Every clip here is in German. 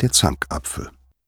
Der Zankapfel.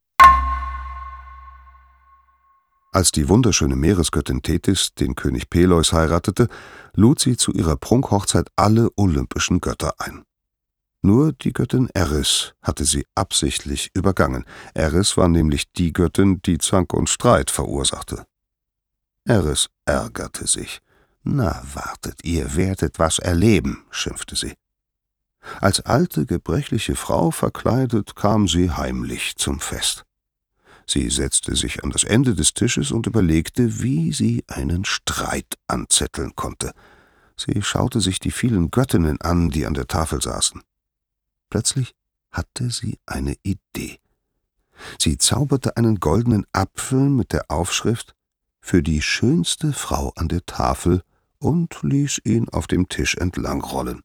Als die wunderschöne Meeresgöttin Tethys den König Peleus heiratete, lud sie zu ihrer Prunkhochzeit alle olympischen Götter ein. Nur die Göttin Eris hatte sie absichtlich übergangen. Eris war nämlich die Göttin, die Zank und Streit verursachte. Eris ärgerte sich. »Na, wartet, ihr werdet was erleben«, schimpfte sie. Als alte, gebrechliche Frau verkleidet kam sie heimlich zum Fest. Sie setzte sich an das Ende des Tisches und überlegte, wie sie einen Streit anzetteln konnte. Sie schaute sich die vielen Göttinnen an, die an der Tafel saßen. Plötzlich hatte sie eine Idee. Sie zauberte einen goldenen Apfel mit der Aufschrift »Für die schönste Frau an der Tafel« und ließ ihn auf dem Tisch entlangrollen.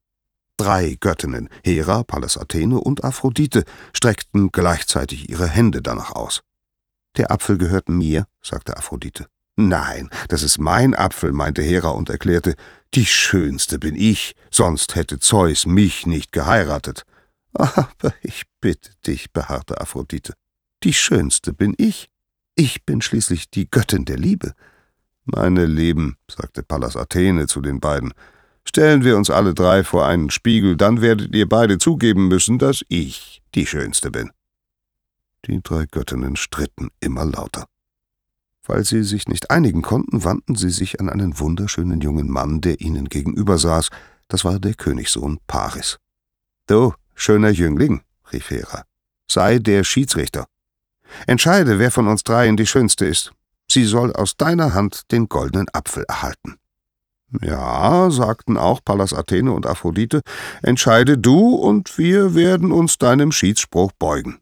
3 Göttinnen, Hera, Pallas Athene und Aphrodite, streckten gleichzeitig ihre Hände danach aus. »Der Apfel gehört mir«, sagte Aphrodite. »Nein, das ist mein Apfel«, meinte Hera und erklärte, »die Schönste bin ich, sonst hätte Zeus mich nicht geheiratet.« »Aber ich bitte dich«, beharrte Aphrodite, »die Schönste bin ich. Ich bin schließlich die Göttin der Liebe.« »Meine Lieben«, sagte Pallas Athene zu den beiden, »stellen wir uns alle 3 vor einen Spiegel, dann werdet ihr beide zugeben müssen, dass ich die Schönste bin.« Die 3 Göttinnen stritten immer lauter. Weil sie sich nicht einigen konnten, wandten sie sich an einen wunderschönen jungen Mann, der ihnen gegenüber saß. Das war der Königssohn Paris. »Du, schöner Jüngling«, rief Hera, »sei der Schiedsrichter. Entscheide, wer von uns 3 die Schönste ist. Sie soll aus deiner Hand den goldenen Apfel erhalten.« »Ja«, sagten auch Pallas Athene und Aphrodite, »entscheide du, und wir werden uns deinem Schiedsspruch beugen.«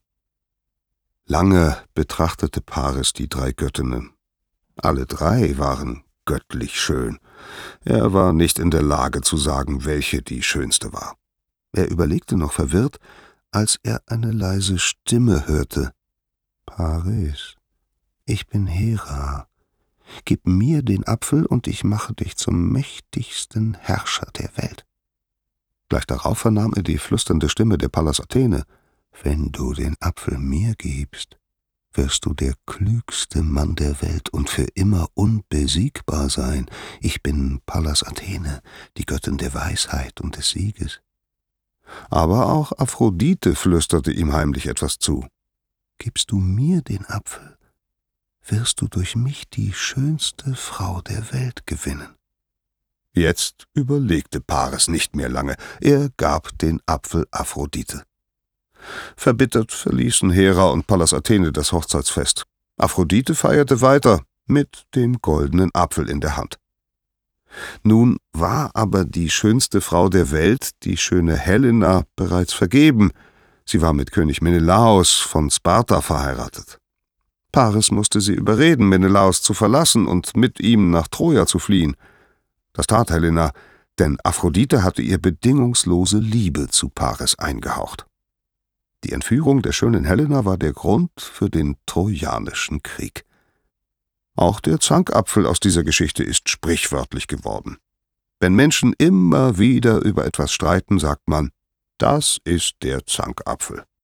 Lange betrachtete Paris die 3 Göttinnen. Alle 3 waren göttlich schön. Er war nicht in der Lage zu sagen, welche die schönste war. Er überlegte noch verwirrt, als er eine leise Stimme hörte. »Paris, ich bin Hera. Gib mir den Apfel, und ich mache dich zum mächtigsten Herrscher der Welt.« Gleich darauf vernahm er die flüsternde Stimme der Pallas Athene. »Wenn du den Apfel mir gibst, wirst du der klügste Mann der Welt und für immer unbesiegbar sein. Ich bin Pallas Athene, die Göttin der Weisheit und des Sieges.« Aber auch Aphrodite flüsterte ihm heimlich etwas zu. »Gibst du mir den Apfel, wirst du durch mich die schönste Frau der Welt gewinnen.« Jetzt überlegte Paris nicht mehr lange. Er gab den Apfel Aphrodite. Verbittert verließen Hera und Pallas Athene das Hochzeitsfest. Aphrodite feierte weiter mit dem goldenen Apfel in der Hand. Nun war aber die schönste Frau der Welt, die schöne Helena, bereits vergeben. Sie war mit König Menelaos von Sparta verheiratet. Paris musste sie überreden, Menelaos zu verlassen und mit ihm nach Troja zu fliehen. Das tat Helena, denn Aphrodite hatte ihr bedingungslose Liebe zu Paris eingehaucht. Die Entführung der schönen Helena war der Grund für den Trojanischen Krieg. Auch der Zankapfel aus dieser Geschichte ist sprichwörtlich geworden. Wenn Menschen immer wieder über etwas streiten, sagt man, das ist der Zankapfel.